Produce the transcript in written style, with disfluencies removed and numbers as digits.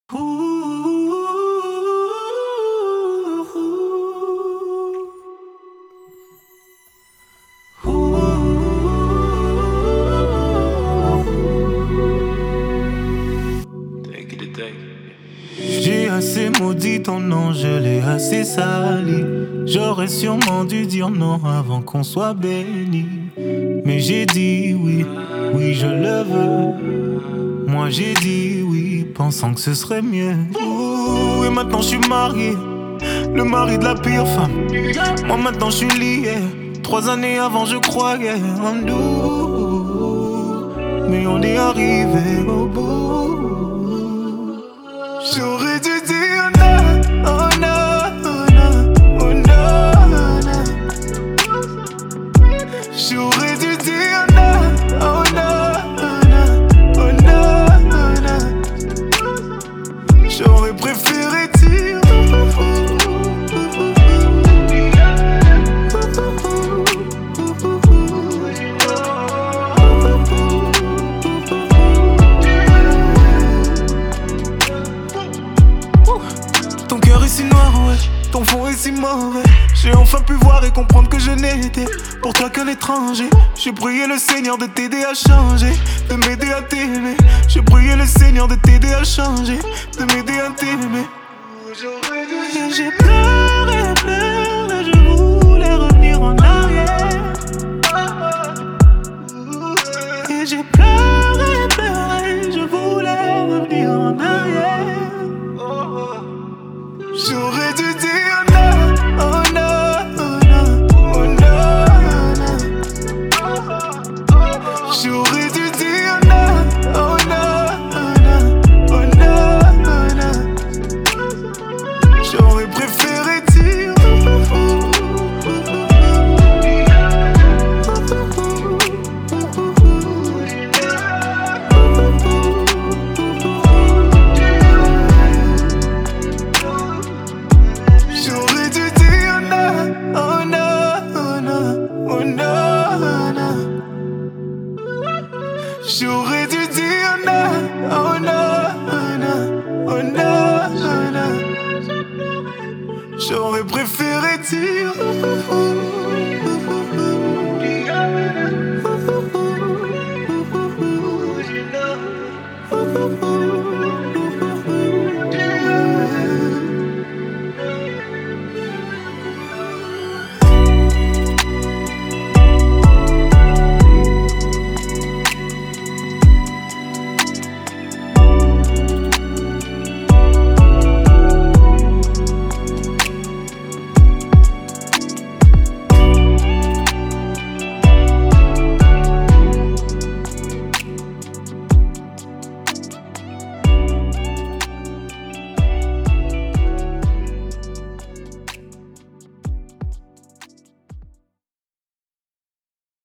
J'ai assez maudit ton nom, je l'ai assez sali. J'aurais sûrement dû dire non avant qu'on soit béni. Mais j'ai dit oui, oui je le veux. Moi j'ai dit oui, pensant que ce serait mieux. Ouh, et maintenant je suis marié, le mari de la pire femme. Moi maintenant je suis lié, 3 années avant je croyais en nous. Mais on est arrivé au bout. J'aurais dû dire non, oh non, oh non, oh non, non. J'aurais dû dire non, oh non, oh non, oh non, oh non. J'aurais préféré dire ton cœur est si noir, ouais, ton fond est si mauvais. J'ai enfin pu voir et comprendre que je n'étais pour toi qu'un étranger. J'ai prié le Seigneur de t'aider à changer, de m'aider à t'aimer. J'ai prié le Seigneur de t'aider à changer, de m'aider